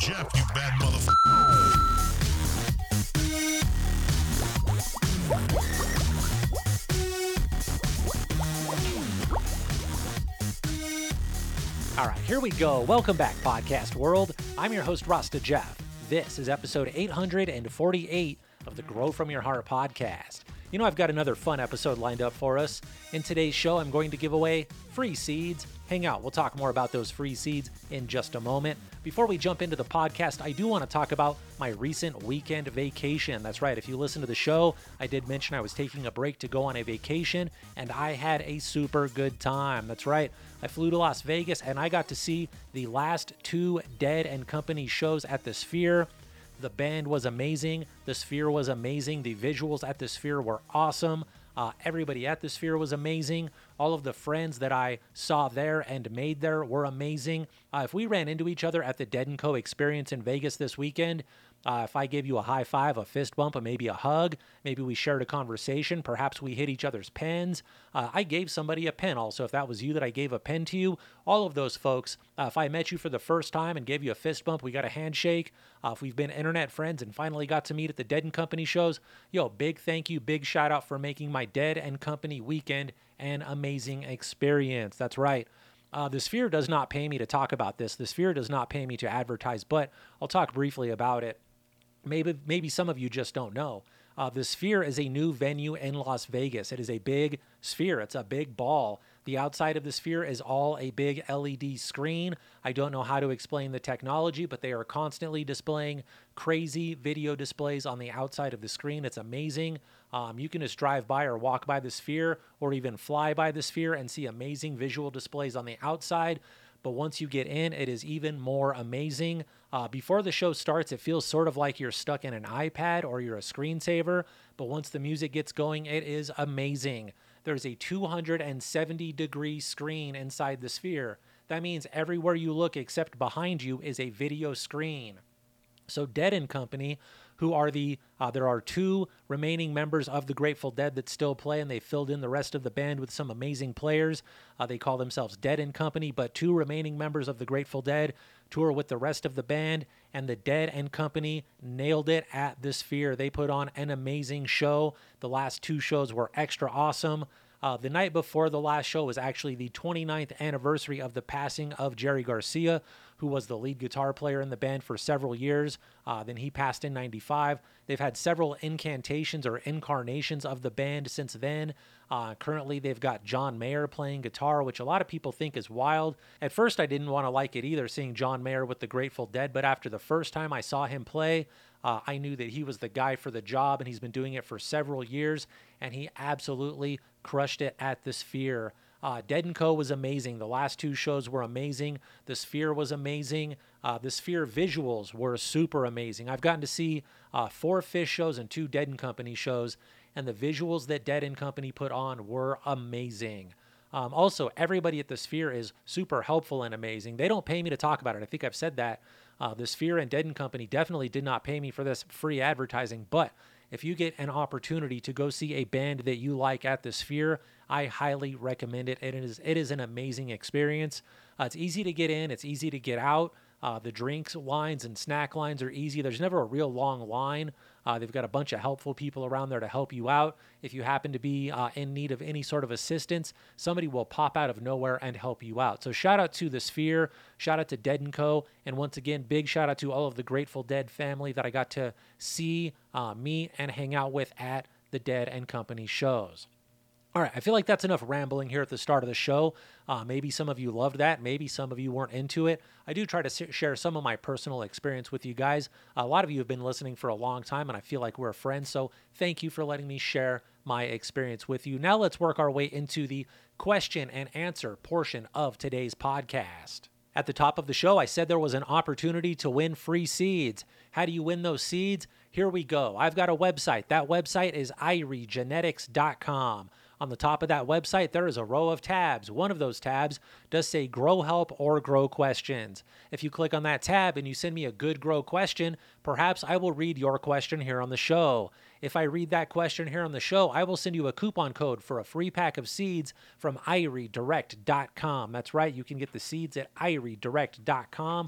Jeff, you bad motherfucker. All right, here we go. Welcome back, podcast world. I'm your host, Rasta Jeff. This is episode 848 of the Grow From Your Heart podcast. You know, I've got another fun episode lined up for us. In today's show, I'm going to give away free seeds. Hang out. We'll talk more about those free seeds in just a moment. Before we jump into the podcast, I do want to talk about my recent weekend vacation. That's right. If you listen to the show, I did mention I was taking a break to go on a vacation, and I had a super good time. That's right. I flew to Las Vegas, and I got to see the last two Dead & Company shows at the Sphere. The band was amazing. The Sphere was amazing. The visuals at the Sphere were awesome. Everybody at the Sphere was amazing. All of the friends that I saw there and made there were amazing. If we ran into each other at the Dead & Co. experience in Vegas this weekend, if I gave you a high five, a fist bump, and maybe a hug, maybe we shared a conversation, perhaps we hit each other's pens. I gave somebody a pen also. If that was you that I gave a pen to you, all of those folks, if I met you for the first time and gave you a fist bump, we got a handshake. If we've been internet friends and finally got to meet at the Dead & Company shows, yo, big thank you, big shout out for making my Dead & Company weekend an amazing experience. That's right. The Sphere does not pay me to talk about this. The Sphere does not pay me to advertise, but I'll talk briefly about it. Maybe some of you just don't know. The Sphere is a new venue in Las Vegas. It is a big sphere. It's a big ball. The outside of the Sphere is all a big LED screen. I don't know how to explain the technology, but they are constantly displaying crazy video displays on the outside of the screen. It's amazing. You can just drive by or walk by the Sphere or even fly by the Sphere and see amazing visual displays on the outside. But once you get in, it is even more amazing. Before the show starts, it feels sort of like you're stuck in an iPad or you're a screensaver. But once the music gets going, it is amazing. There's a 270-degree screen inside the Sphere. That means everywhere you look except behind you is a video screen. So Dead & Company, who are there are two remaining members of the Grateful Dead that still play, and they filled in the rest of the band with some amazing players. They call themselves Dead & Company, but two remaining members of the Grateful Dead tour with the rest of the band, and the Dead & Company nailed it at the Sphere. They put on an amazing show. The last two shows were extra awesome. The night before the last show was actually the 29th anniversary of the passing of Jerry Garcia, who was the lead guitar player in the band for several years. Then he passed in 95. They've had several incantations or incarnations of the band since then. Currently, they've got John Mayer playing guitar, which a lot of people think is wild. At first, I didn't want to like it either, seeing John Mayer with the Grateful Dead, but after the first time I saw him play, I knew that he was the guy for the job, and he's been doing it for several years, and he absolutely crushed it at the Sphere. Dead & Co. was amazing. The last two shows were amazing. The Sphere was amazing. The Sphere visuals were super amazing. I've gotten to see 4 Phish shows and 2 Dead & Company shows, and the visuals that Dead & Company put on were amazing. Also, everybody at the Sphere is super helpful and amazing. They don't pay me to talk about it. I think I've said that. The Sphere and Dead & Company definitely did not pay me for this free advertising, but if you get an opportunity to go see a band that you like at the Sphere, I highly recommend it. It is an amazing experience. It's easy to get in. It's easy to get out. The drinks lines and snack lines are easy. There's never a real long line. They've got a bunch of helpful people around there to help you out. If you happen to be in need of any sort of assistance, somebody will pop out of nowhere and help you out. So shout out to the Sphere, shout out to Dead & Co., and once again, big shout out to all of the Grateful Dead family that I got to see, meet, and hang out with at the Dead & Company shows. All right, I feel like that's enough rambling here at the start of the show. Maybe some of you loved that. Maybe some of you weren't into it. I do try to share some of my personal experience with you guys. A lot of you have been listening for a long time, and I feel like we're friends, so thank you for letting me share my experience with you. Now let's work our way into the question and answer portion of today's podcast. At the top of the show, I said there was an opportunity to win free seeds. How do you win those seeds? Here we go. I've got a website. That website is iriegenetics.com. On the top of that website, there is a row of tabs. One of those tabs does say Grow Help or Grow Questions. If you click on that tab and you send me a good grow question, perhaps I will read your question here on the show. If I read that question here on the show, I will send you a coupon code for a free pack of seeds from iriedirect.com. That's right, you can get the seeds at iriedirect.com.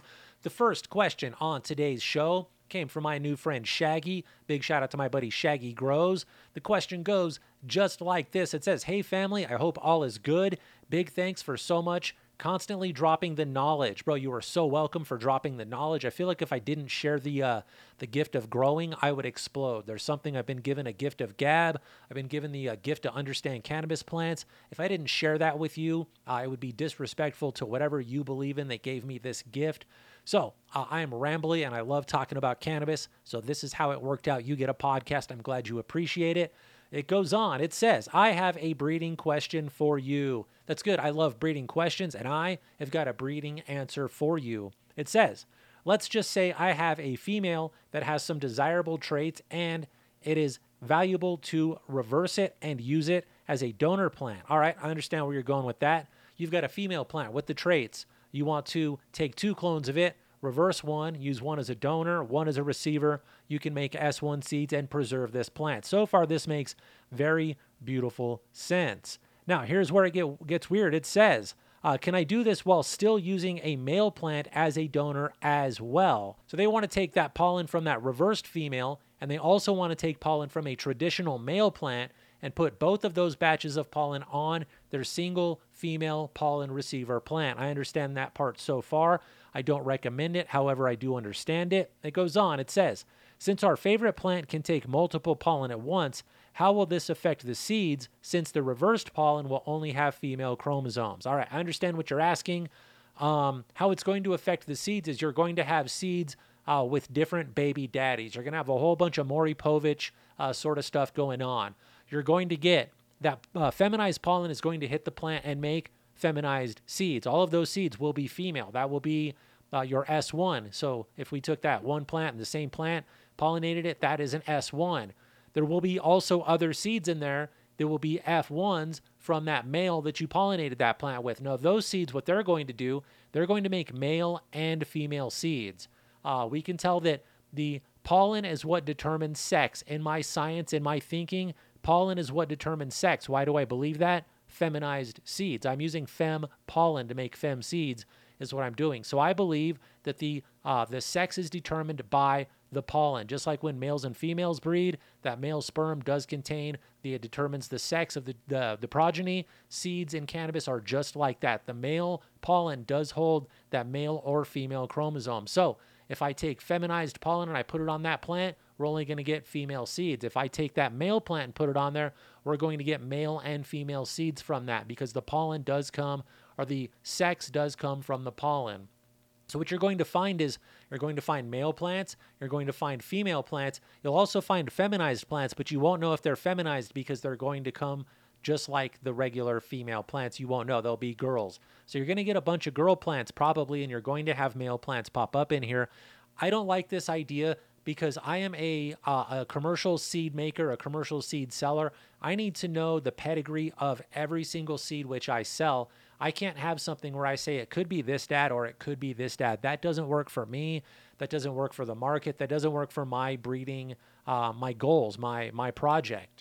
The first question on today's show came from my new friend Shaggy. Big shout out to my buddy Shaggy Grows. The question goes just like this. It says, "Hey family, I hope all is good. Big thanks for so much constantly dropping the knowledge." Bro, you are so welcome for dropping the knowledge. I feel like if I didn't share the gift of growing, I would explode. There's something I've been given, a gift of gab. I've been given the gift to understand cannabis plants. If I didn't share that with you, it would be disrespectful to whatever you believe in that gave me this gift. So I am rambly and I love talking about cannabis. So this is how it worked out. You get a podcast. I'm glad you appreciate it. It goes on. It says, "I have a breeding question for you." That's good. I love breeding questions, and I have got a breeding answer for you. It says, "Let's just say I have a female that has some desirable traits, and it is valuable to reverse it and use it as a donor plant." All right, I understand where you're going with that. You've got a female plant with the traits. You want to take 2 clones of it, reverse one, use one as a donor, one as a receiver. You can make S1 seeds and preserve this plant. So far, this makes very beautiful sense. Now, here's where it gets weird. It says, "Can I do this while still using a male plant as a donor as well?" So they want to take that pollen from that reversed female, and they also want to take pollen from a traditional male plant and put both of those batches of pollen on their single female pollen receiver plant. I understand that part so far. I don't recommend it. However, I do understand it. It goes on. It says, "Since our favorite plant can take multiple pollen at once, how will this affect the seeds since the reversed pollen will only have female chromosomes?" All right, I understand what you're asking. How it's going to affect the seeds is you're going to have seeds with different baby daddies. You're going to have a whole bunch of Maury Povich sort of stuff going on. You're going to get that feminized pollen is going to hit the plant and make feminized seeds. All of those seeds will be female. That will be your S1. So if we took that one plant and the same plant, pollinated it, that is an S1. There will be also other seeds in there. There will be F1s from that male that you pollinated that plant with. Now, those seeds, what they're going to do, they're going to make male and female seeds. We can tell that the pollen is what determines sex. In my science, in my thinking, pollen is what determines sex. Why do I believe that? Feminized seeds. I'm using fem pollen to make fem seeds is what I'm doing. So I believe that the sex is determined by the pollen. Just like when males and females breed, that male sperm does contain it determines the sex of the progeny. Seeds in cannabis are just like that. The male pollen does hold that male or female chromosome. So if I take feminized pollen and I put it on that plant, we're only going to get female seeds. If I take that male plant and put it on there, we're going to get male and female seeds from that because the pollen does come, or the sex does come from the pollen. So what you're going to find is you're going to find male plants, you're going to find female plants, you'll also find feminized plants, but you won't know if they're feminized because they're going to come just like the regular female plants. You won't know. They'll be girls. So you're going to get a bunch of girl plants probably, and you're going to have male plants pop up in here. I don't like this idea because I am a commercial seed maker, a commercial seed seller. I need to know the pedigree of every single seed which I sell. I can't have something where I say it could be this dad or it could be this dad. That doesn't work for me. That doesn't work for the market. That doesn't work for my breeding, my goals, my project.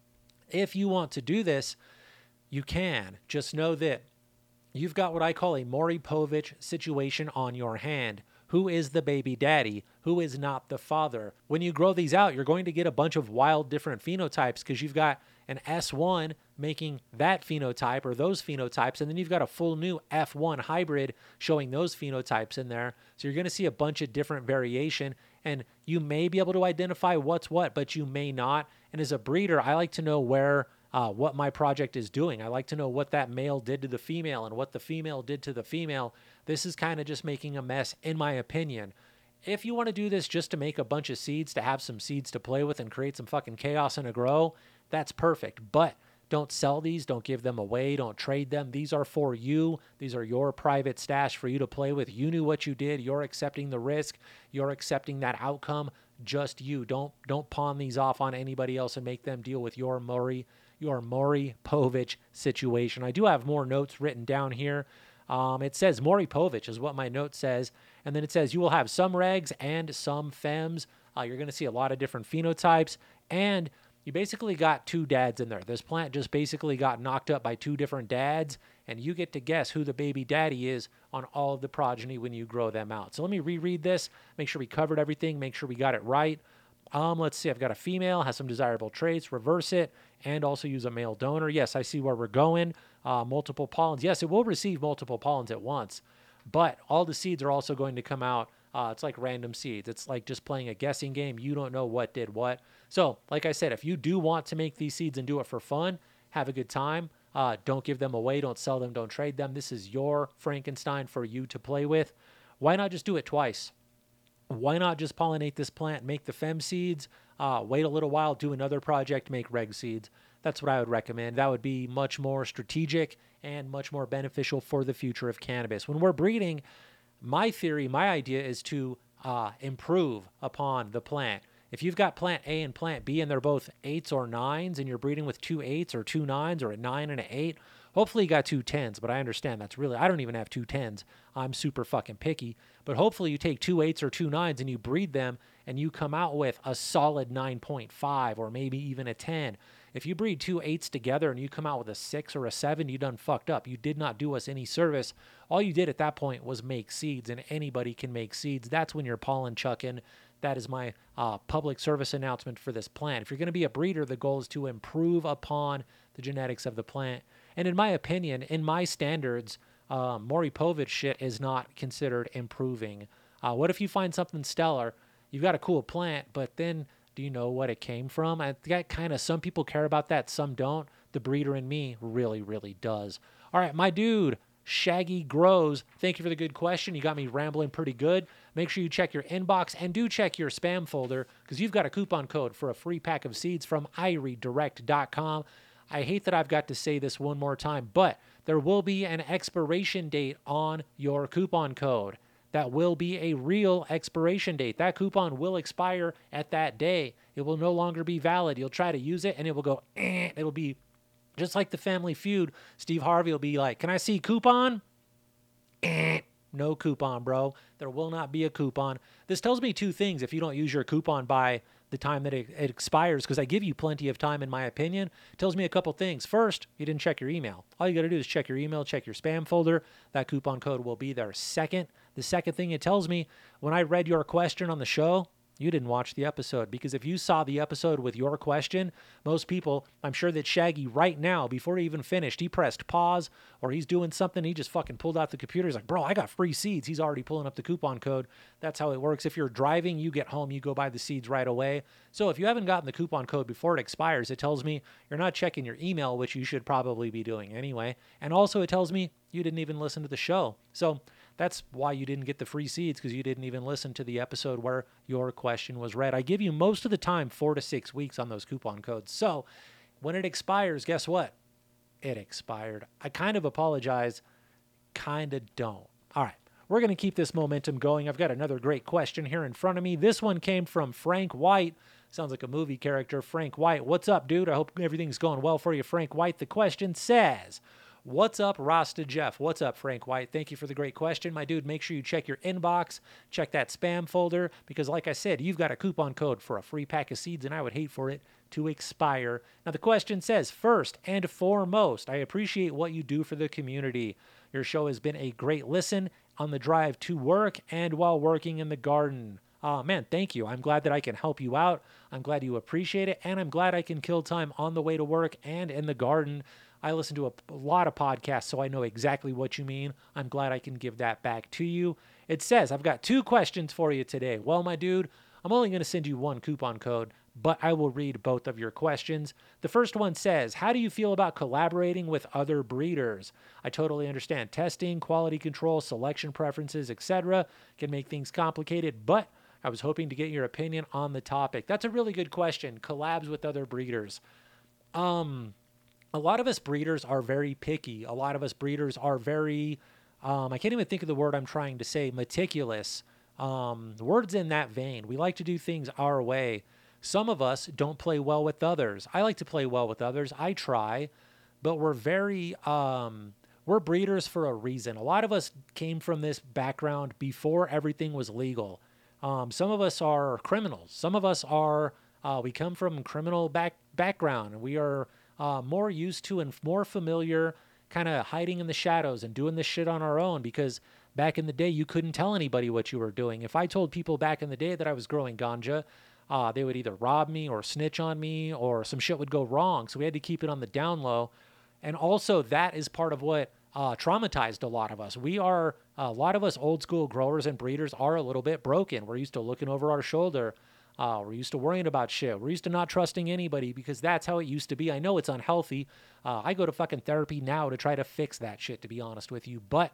If you want to do this, you can. Just know that you've got what I call a Maury Povich situation on your hand. Who is the baby daddy? Who is not the father? When you grow these out, you're going to get a bunch of wild different phenotypes because you've got an S1 making that phenotype or those phenotypes, and then you've got a full new F1 hybrid showing those phenotypes in there. So you're going to see a bunch of different variation, and you may be able to identify what's what, but you may not. And as a breeder, I like to know what my project is doing. I like to know what that male did to the female and what the female did to the female. This is kind of just making a mess, in my opinion. If you want to do this just to make a bunch of seeds, to have some seeds to play with and create some fucking chaos in a grow, that's perfect. But don't sell these. Don't give them away. Don't trade them. These are for you. These are your private stash for you to play with. You knew what you did. You're accepting the risk. You're accepting that outcome. Just you. Don't pawn these off on anybody else and make them deal with your Maury Povich situation. I do have more notes written down here. It says Maury Povich is what my note says. And then it says you will have some regs and some fems. You're going to see a lot of different phenotypes. And you basically got two dads in there. This plant just basically got knocked up by two different dads, and you get to guess who the baby daddy is on all of the progeny when you grow them out. So let me reread this, make sure we covered everything, make sure we got it right. Let's see, I've got a female, has some desirable traits, reverse it, and also use a male donor. Yes, I see where we're going. Multiple pollens. Yes, it will receive multiple pollens at once, but all the seeds are also going to come out. It's like random seeds. It's like just playing a guessing game. You don't know what did what. So, like I said, if you do want to make these seeds and do it for fun, have a good time. Don't give them away. Don't sell them. Don't trade them. This is your Frankenstein for you to play with. Why not just do it twice? Why not just pollinate this plant, make the fem seeds, wait a little while, do another project, make reg seeds? That's what I would recommend. That would be much more strategic and much more beneficial for the future of cannabis. When we're breeding, my theory, my idea is to improve upon the plant. If you've got plant A and plant B and they're both 8s or 9s and you're breeding with 2 8s or 2 9s or a 9 and an 8, hopefully you got 2 10s, but I understand that's really, I don't even have 2 10s. I'm super fucking picky. But hopefully you take 2 8s or 2 9s and you breed them and you come out with a solid 9.5 or maybe even a 10. If you breed 2 8s together and you come out with a 6 or a 7, you done fucked up. You did not do us any service. All you did at that point was make seeds, and anybody can make seeds. That's when you're pollen chucking. That is my public service announcement for this plant. If you're going to be a breeder, the goal is to improve upon the genetics of the plant. And in my opinion, in my standards, Maury Povich shit is not considered improving. What if you find something stellar? You've got a cool plant, but then do you know what it came from? I think some people care about that, some don't. The breeder in me really, really does. All right, my dude, Shaggy Grows, thank you for the good question. You got me rambling pretty good. Make sure you check your inbox and do check your spam folder because you've got a coupon code for a free pack of seeds from iriedirect.com. I hate that I've got to say this one more time, but there will be an expiration date on your coupon code. That will be a real expiration date. That coupon will expire at that day. It will no longer be valid. You'll try to use it and it will go, It'll be just like the Family Feud. Steve Harvey will be like, can I see coupon? No coupon, bro. There will not be a coupon. This tells me two things if you don't use your coupon by the time that it expires, because I give you plenty of time in my opinion. It tells me a couple things. First, you didn't check your email. All you got to do is check your email, check your spam folder. That coupon code will be there. Second, the second thing it tells me, when I read your question on the show, you didn't watch the episode, because if you saw the episode with your question, most people, I'm sure that Shaggy right now, before he even finished, he pressed pause or he's doing something. He just fucking pulled out the computer. He's like, bro, I got free seeds. He's already pulling up the coupon code. That's how it works. If you're driving, you get home, you go buy the seeds right away. So if you haven't gotten the coupon code before it expires, it tells me you're not checking your email, which you should probably be doing anyway. And also it tells me you didn't even listen to the show. So that's why you didn't get the free seeds, because you didn't even listen to the episode where your question was read. I give you most of the time 4 to 6 weeks on those coupon codes. So when it expires, guess what? It expired. I kind of apologize, kind of don't. All right, we're going to keep this momentum going. I've got another great question here in front of me. This one came from Frank White. Sounds like a movie character. Frank White, what's up, dude? I hope everything's going well for you, Frank White. The question says, what's up, Rasta Jeff? What's up, Frank White? Thank you for the great question. My dude, make sure you check your inbox, check that spam folder, because like I said, you've got a coupon code for a free pack of seeds, and I would hate for it to expire. Now, the question says, first and foremost, I appreciate what you do for the community. Your show has been a great listen on the drive to work and while working in the garden. Man, thank you. I'm glad that I can help you out. I'm glad you appreciate it, and I'm glad I can kill time on the way to work and in the garden. I listen to a lot of podcasts, so I know exactly what you mean. I'm glad I can give that back to you. It says, I've got 2 questions for you today. Well, my dude, I'm only going to send you 1 coupon code, but I will read both of your questions. The first one says, how do you feel about collaborating with other breeders? I totally understand testing, quality control, selection preferences, etc. can make things complicated, but I was hoping to get your opinion on the topic. That's a really good question. Collabs with other breeders. A lot of us breeders are very picky. A lot of us breeders are very, I can't even think of the word I'm trying to say, meticulous. Words in that vein. We like to do things our way. Some of us don't play well with others. I like to play well with others. I try, but we're very, we're breeders for a reason. A lot of us came from this background before everything was legal. Some of us are criminals. Some of us are We come from criminal background, and we are more used to and more familiar kind of hiding in the shadows and doing this shit on our own, because back in the day, you couldn't tell anybody what you were doing. If I told people back in the day that I was growing ganja, they would either rob me or snitch on me, or some shit would go wrong. So we had to keep it on the down low. And also, that is part of what traumatized a lot of us. A lot of us old school growers and breeders are a little bit broken. We're used to looking over our shoulder. We're used to worrying about shit. We're used to not trusting anybody because that's how it used to be. I know it's unhealthy. I go to fucking therapy now to try to fix that shit, to be honest with you. But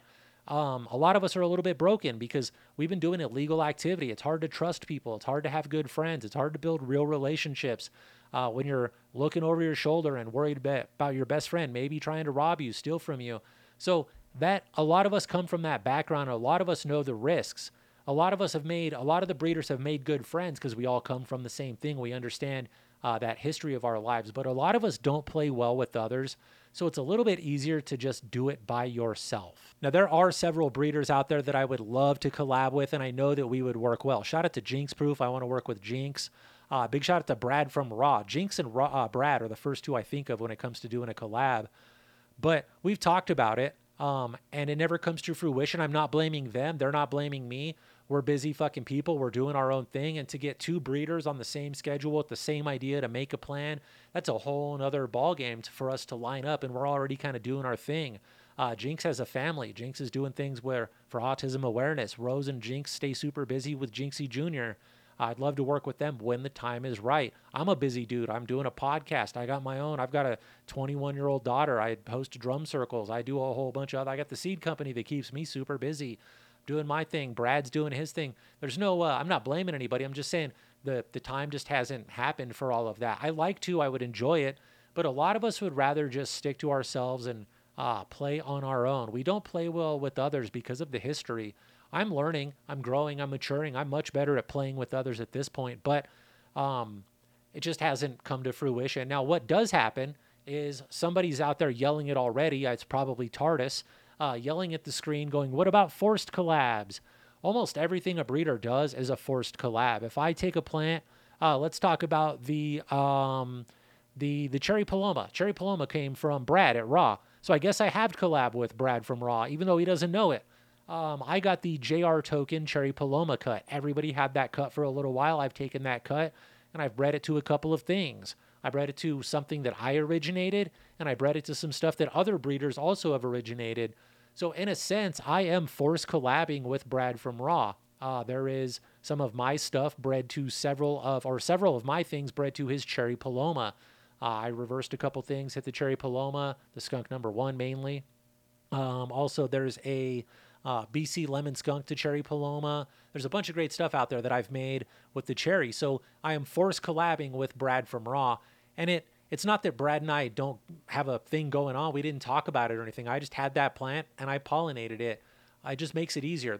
a lot of us are a little bit broken because we've been doing illegal activity. It's hard to trust people. It's hard to have good friends. It's hard to build real relationships when you're looking over your shoulder and worried about your best friend maybe trying to rob you, steal from you. So that a lot of us come from that background. A lot of us know the risks. A lot of the breeders have made good friends because we all come from the same thing. We understand that history of our lives, but a lot of us don't play well with others. So it's a little bit easier to just do it by yourself. Now, there are several breeders out there that I would love to collab with, and I know that we would work well. Shout out to Jinx Proof. I want to work with Jinx. Big shout out to Brad from Raw. Jinx and Brad are the first two I think of when it comes to doing a collab. But we've talked about it, and it never comes to fruition. I'm not blaming them. They're not blaming me. We're busy fucking people. We're doing our own thing. And to get two breeders on the same schedule with the same idea to make a plan, that's a whole nother ballgame for us to line up. And we're already kind of doing our thing. Jinx has a family. Jinx is doing things for autism awareness. Rose and Jinx stay super busy with Jinxie Jr. I'd love to work with them when the time is right. I'm a busy dude. I'm doing a podcast. I got my own. I've got a 21-year-old daughter. I host drum circles. I do a whole bunch of I got the seed company that keeps me super busy doing my thing. Brad's doing his thing. There's no, I'm not blaming anybody. I'm just saying the time just hasn't happened for all of that. I would enjoy it, but a lot of us would rather just stick to ourselves and play on our own. We don't play well with others because of the history. I'm learning, I'm growing, I'm maturing. I'm much better at playing with others at this point, but it just hasn't come to fruition. Now, what does happen is somebody's out there yelling it already. It's probably TARDIS, yelling at the screen going, what about forced collabs? Almost everything a breeder does is a forced collab. If I take a plant, let's talk about the Cherry Paloma. Cherry Paloma came from Brad at Raw. So I guess I have collab with Brad from Raw, even though he doesn't know it. I got the JR Token Cherry Paloma cut. Everybody had that cut for a little while. I've taken that cut and I've bred it to a couple of things. I bred it to something that I originated, and I bred it to some stuff that other breeders also have originated. So in a sense, I am forced collabing with Brad from Raw. There is some of my stuff bred to several of my things bred to his Cherry Paloma. I reversed a couple things, hit the Cherry Paloma, the skunk number 1 mainly. Also, there's a BC Lemon Skunk to Cherry Paloma. There's a bunch of great stuff out there that I've made with the cherry. So I am forced collabing with Brad from Raw. And it's not that Brad and I don't have a thing going on. We didn't talk about it or anything. I just had that plant and I pollinated it. It just makes it easier.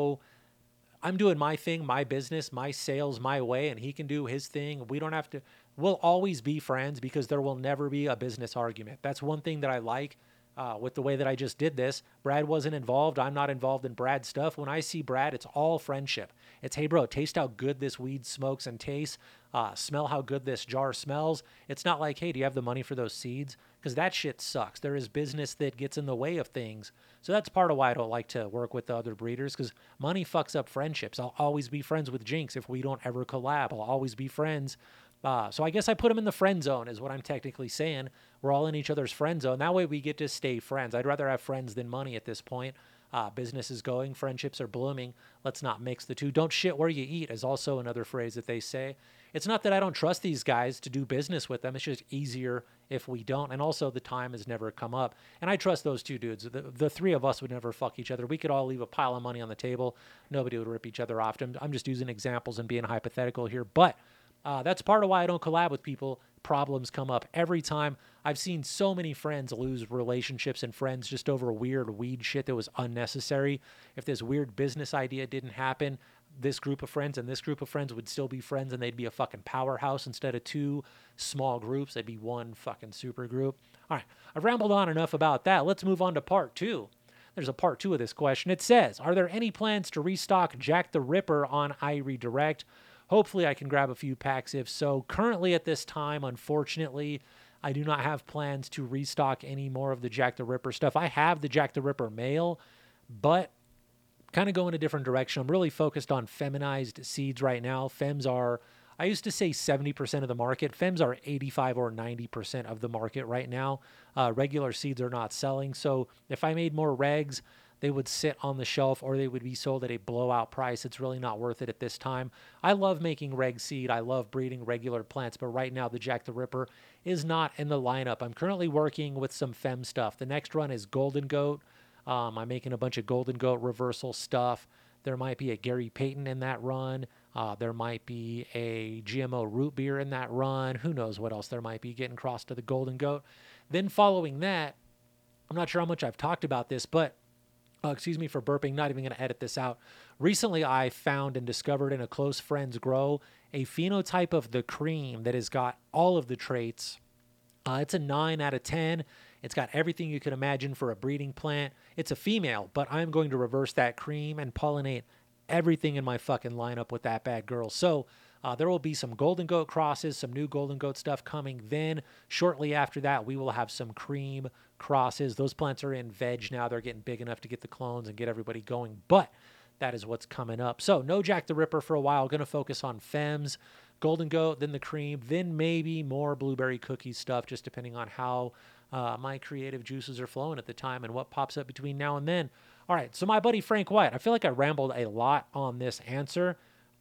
I'm doing my thing, my business, my sales, my way, and he can do his thing. We'll always be friends because there will never be a business argument. That's one thing that I like. With the way that I just did this, Brad wasn't involved. I'm not involved in Brad's stuff. When I see Brad, it's all friendship. It's, hey, bro, taste how good this weed smokes and tastes. Smell how good this jar smells. It's not like, hey, do you have the money for those seeds? Because that shit sucks. There is business that gets in the way of things. So that's part of why I don't like to work with the other breeders, because money fucks up friendships. I'll always be friends with Jinx if we don't ever collab. I'll always be friends. So I guess I put him in the friend zone is what I'm technically saying. We're all in each other's friend zone. That way we get to stay friends. I'd rather have friends than money at this point. Business is going. Friendships are blooming. Let's not mix the two. Don't shit where you eat is also another phrase that they say. It's not that I don't trust these guys to do business with them. It's just easier if we don't. And also the time has never come up. And I trust those two dudes. The three of us would never fuck each other. We could all leave a pile of money on the table. Nobody would rip each other off. I'm just using examples and being hypothetical here. But that's part of why I don't collab with people. Problems come up every time. I've seen so many friends lose relationships and friends just over weird weed shit that was unnecessary. If this weird business idea didn't happen, this group of friends and this group of friends would still be friends, and they'd be a fucking powerhouse instead of two small groups. They'd be one fucking super group. All right, I've rambled on enough about that. Let's move on to part 2. There's a part 2 of this question. It says, are there any plans to restock Jack the Ripper on iRedirect? hopefully I can grab a few packs if so. Currently at this time, unfortunately, I do not have plans to restock any more of the Jack the Ripper stuff. I have the Jack the Ripper male, but kind of go in a different direction. I'm really focused on feminized seeds right now. Fems are, I used to say 70% of the market. Fems are 85 or 90% of the market right now. Regular seeds are not selling. So if I made more regs, they would sit on the shelf or they would be sold at a blowout price. It's really not worth it at this time. I love making reg seed. I love breeding regular plants, but right now the Jack the Ripper is not in the lineup. I'm currently working with some fem stuff. The next run is Golden Goat. I'm making a bunch of Golden Goat reversal stuff. There might be a Gary Payton in that run. There might be a GMO root beer in that run. Who knows what else there might be getting crossed to the Golden Goat. Then following that, I'm not sure how much I've talked about this, but excuse me for burping, not even going to edit this out. Recently, I found and discovered in a close friend's grow a phenotype of the cream that has got all of the traits. It's a 9 out of 10. It's got everything you could imagine for a breeding plant. It's a female, but I'm going to reverse that cream and pollinate everything in my fucking lineup with that bad girl. So there will be some Golden Goat crosses, some new Golden Goat stuff coming. Then shortly after that, we will have some cream crosses. Those plants are in veg now. They're getting big enough to get the clones and get everybody going. But that is what's coming up. So no Jack the Ripper for a while. Going to focus on Fems, Golden Goat, then the cream, then maybe more blueberry cookie stuff, just depending on how my creative juices are flowing at the time and what pops up between now and then. All right, so my buddy Frank White, I feel like I rambled a lot on this answer.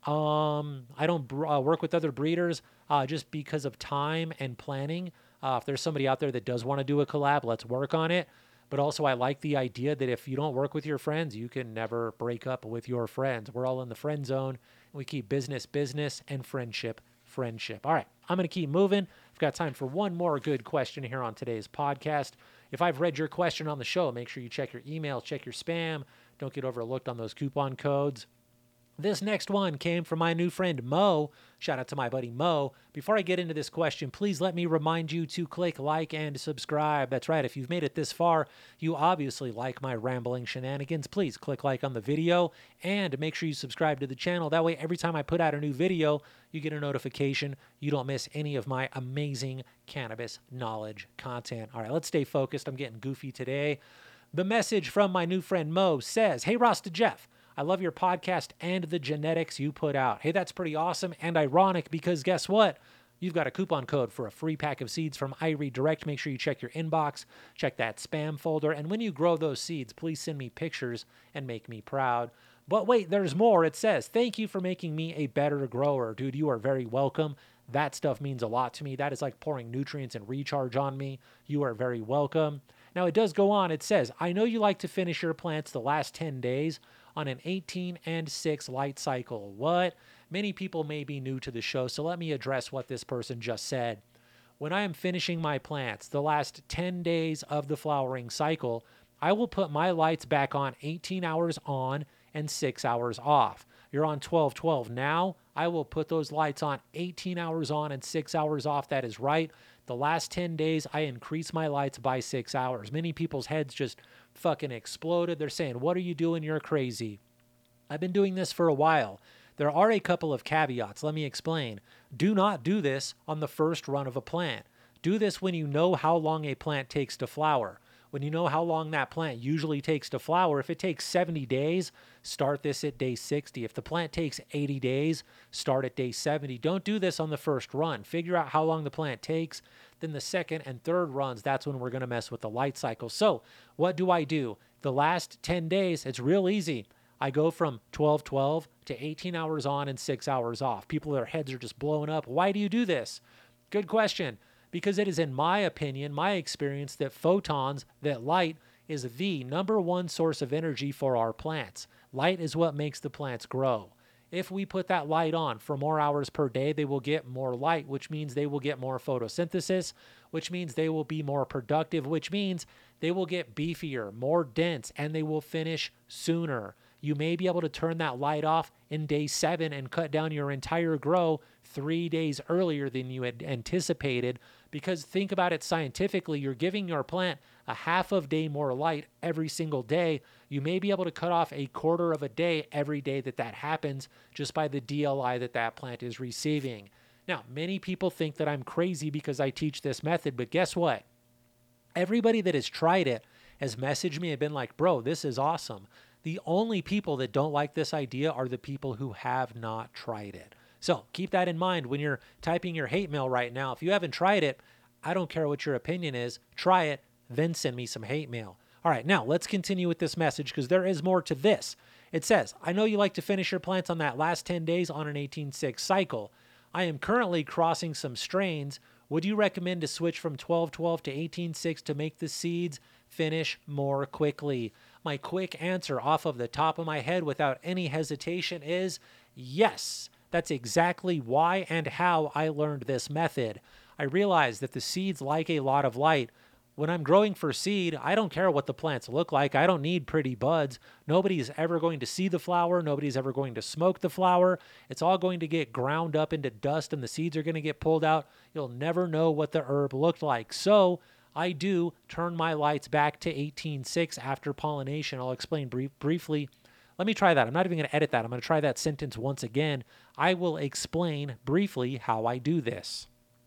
I don't work with other breeders just because of time and planning. If there's somebody out there that does want to do a collab, let's work on it. But also I like the idea that if you don't work with your friends, you can never break up with your friends. We're all in the friend zone. We keep business, business, and friendship, friendship. All right, I'm going to keep moving. I've got time for one more good question here on today's podcast. If I've read your question on the show, make sure you check your email, check your spam. Don't get overlooked on those coupon codes. This next one came from my new friend, Mo. Shout out to my buddy, Mo. Before I get into this question, please let me remind you to click like and subscribe. That's right. If you've made it this far, you obviously like my rambling shenanigans. Please click like on the video and make sure you subscribe to the channel. That way, every time I put out a new video, you get a notification. You don't miss any of my amazing cannabis knowledge content. All right, let's stay focused. I'm getting goofy today. The message from my new friend, Mo, says, "Hey, Rasta Jeff. I love your podcast and the genetics you put out." Hey, that's pretty awesome and ironic because guess what? You've got a coupon code for a free pack of seeds from iRead Direct. Make sure you check your inbox, check that spam folder, and when you grow those seeds, please send me pictures and make me proud. But wait, there's more. It says, "Thank you for making me a better grower." Dude, you are very welcome. That stuff means a lot to me. That is like pouring nutrients and recharge on me. You are very welcome. Now, it does go on. It says, "I know you like to finish your plants the last 10 days on an 18 and 6 light cycle." What? Many people may be new to the show, so let me address what this person just said. When I am finishing my plants, the last 10 days of the flowering cycle, I will put my lights back on 18 hours on and 6 hours off. You're on 12-12 now. I will put those lights on 18 hours on and 6 hours off. That is right. The last 10 days, I increased my lights by 6 hours. Many people's heads just fucking exploded. They're saying, "What are you doing? You're crazy." I've been doing this for a while. There are a couple of caveats. Let me explain. Do not do this on the first run of a plant. Do this when you know how long a plant takes to flower. When you know how long that plant usually takes to flower, if it takes 70 days, start this at day 60. If the plant takes 80 days, start at day 70. Don't do this on the first run. Figure out how long the plant takes. Then the second and third runs, that's when we're going to mess with the light cycle. So what do? The last 10 days, it's real easy. I go from 12-12 to 18 hours on and 6 hours off. People, their heads are just blowing up. Why do you do this? Good question. Because it is, in my opinion, my experience, that photons, that light, is the number one source of energy for our plants. Light is what makes the plants grow. If we put that light on for more hours per day, they will get more light, which means they will get more photosynthesis, which means they will be more productive, which means they will get beefier, more dense, and they will finish sooner. You may be able to turn that light off in day 7 and cut down your entire grow 3 days earlier than you had anticipated. Because think about it scientifically, you're giving your plant a half of day more light every single day. You may be able to cut off a quarter of a day every day that happens just by the DLI that plant is receiving. Now, many people think that I'm crazy because I teach this method, but guess what? Everybody that has tried it has messaged me and been like, bro, this is awesome. The only people that don't like this idea are the people who have not tried it. So keep that in mind when you're typing your hate mail right now. If you haven't tried it, I don't care what your opinion is. Try it, then send me some hate mail. All right, now let's continue with this message because there is more to this. It says, I know you like to finish your plants on that last 10 days on an 18-6 cycle. I am currently crossing some strains. Would you recommend to switch from 12-12 to 18-6 to make the seeds finish more quickly? My quick answer off of the top of my head without any hesitation is yes. That's exactly why and how I learned this method. I realized that the seeds like a lot of light. When I'm growing for seed, I don't care what the plants look like. I don't need pretty buds. Nobody's ever going to see the flower. Nobody's ever going to smoke the flower. It's all going to get ground up into dust and the seeds are going to get pulled out. You'll never know what the herb looked like. So I do turn my lights back to 18-6 after pollination. I'll explain briefly. Let me try that. I'm not even going to edit that. I'm going to try that sentence once again. I will explain briefly how I do this.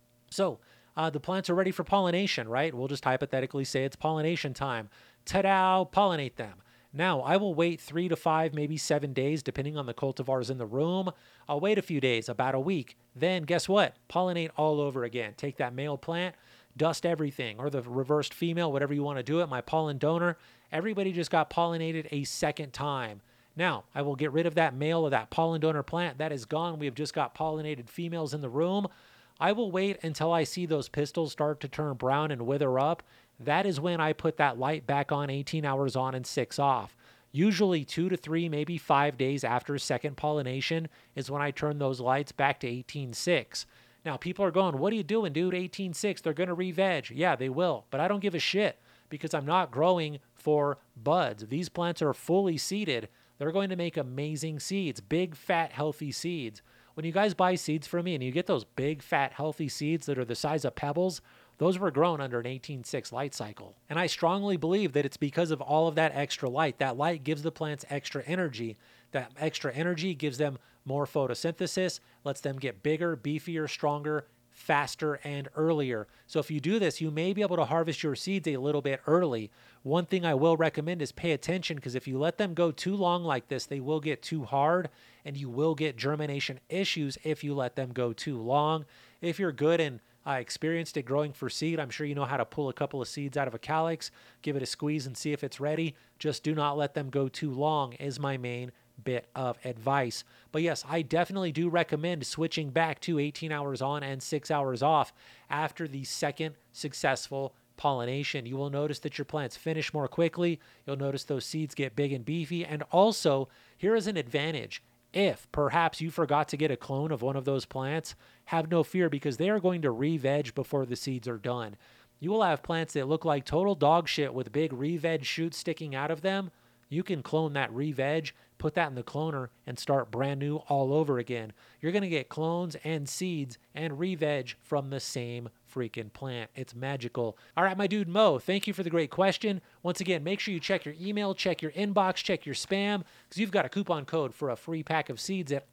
So the plants are ready for pollination, right? We'll just hypothetically say it's pollination time. Ta-da, pollinate them. Now, I will wait 3 to 5, maybe 7 days, depending on the cultivars in the room. I'll wait a few days, about a week. Then guess what? Pollinate all over again. Take that male plant, dust everything, or the reversed female, whatever you want to do it, my pollen donor. Everybody just got pollinated a second time. Now, I will get rid of that male of that pollen donor plant. That is gone. We have just got pollinated females in the room. I will wait until I see those pistils start to turn brown and wither up. That is when I put that light back on, 18 hours on and 6 off. Usually 2 to 3, maybe 5 days after second pollination is when I turn those lights back to 18-6. Now, people are going, what are you doing, dude? 18-6, they're going to re-veg. Yeah, they will, but I don't give a shit because I'm not growing for buds. These plants are fully seeded. They're going to make amazing seeds, big, fat, healthy seeds. When you guys buy seeds from me and you get those big, fat, healthy seeds that are the size of pebbles, those were grown under an 18-6 light cycle. And I strongly believe that it's because of all of that extra light. That light gives the plants extra energy. That extra energy gives them more photosynthesis, lets them get bigger, beefier, stronger, faster, and earlier. So if you do this, you may be able to harvest your seeds a little bit early. One thing I will recommend is pay attention because if you let them go too long like this, they will get too hard and you will get germination issues if you let them go too long. If you're good and experienced at growing for seed, I'm sure you know how to pull a couple of seeds out of a calyx, give it a squeeze and see if it's ready. Just do not let them go too long is my main bit of advice. But yes, I definitely do recommend switching back to 18 hours on and 6 hours off after the second successful pollination. You will notice that your plants finish more quickly. You'll notice those seeds get big and beefy. And also, here is an advantage. If perhaps you forgot to get a clone of one of those plants, have no fear because they are going to re-veg before the seeds are done. You will have plants that look like total dog shit with big re-veg shoots sticking out of them. You can clone that re-veg, put that in the cloner, and start brand new all over again. You're going to get clones and seeds and re-veg from the same freaking plant. It's magical. All right, my dude Mo, thank you for the great question. Once again, make sure you check your email, check your inbox, check your spam, because you've got a coupon code for a free pack of seeds at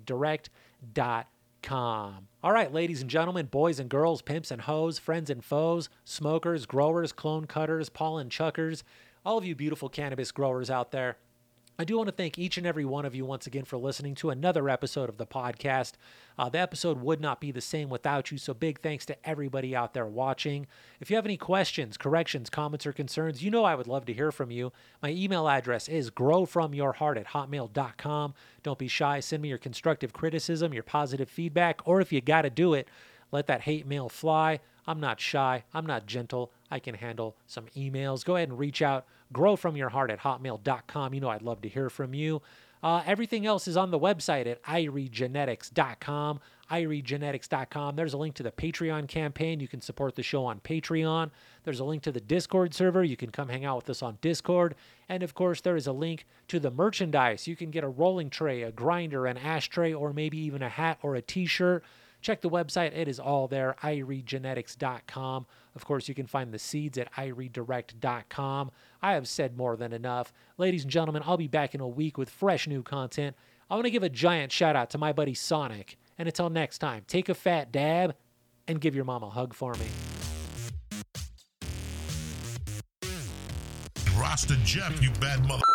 iriedirect.com. All right, ladies and gentlemen, boys and girls, pimps and hoes, friends and foes, smokers, growers, clone cutters, pollen chuckers, all of you beautiful cannabis growers out there, I do want to thank each and every one of you once again for listening to another episode of the podcast. The episode would not be the same without you, so big thanks to everybody out there watching. If you have any questions, corrections, comments, or concerns, you know I would love to hear from you. My email address is growfromyourheart@hotmail.com. Don't be shy. Send me your constructive criticism, your positive feedback, or if you got to do it, let that hate mail fly. I'm not shy. I'm not gentle. I can handle some emails. Go ahead and reach out. Growfromyourheart@hotmail.com. You know I'd love to hear from you. Everything else is on the website at iregenetics.com. iregenetics.com. There's a link to the Patreon campaign. You can support the show on Patreon. There's a link to the Discord server. You can come hang out with us on Discord. And of course, there is a link to the merchandise. You can get a rolling tray, a grinder, an ashtray, or maybe even a hat or a t-shirt. Check the website. It is all there, iregenetics.com. Of course, you can find the seeds at iredirect.com. I have said more than enough. Ladies and gentlemen, I'll be back in a week with fresh new content. I want to give a giant shout out to my buddy Sonic. And until next time, take a fat dab and give your mom a hug for me. Rasta Jeff, you bad mother.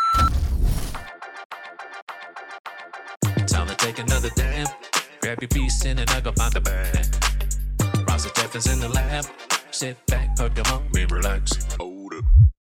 Time to take another dab. Grab your piece and I go find the bag. Rasta Jeff is in the lab. Sit back, hug your mom, and relax.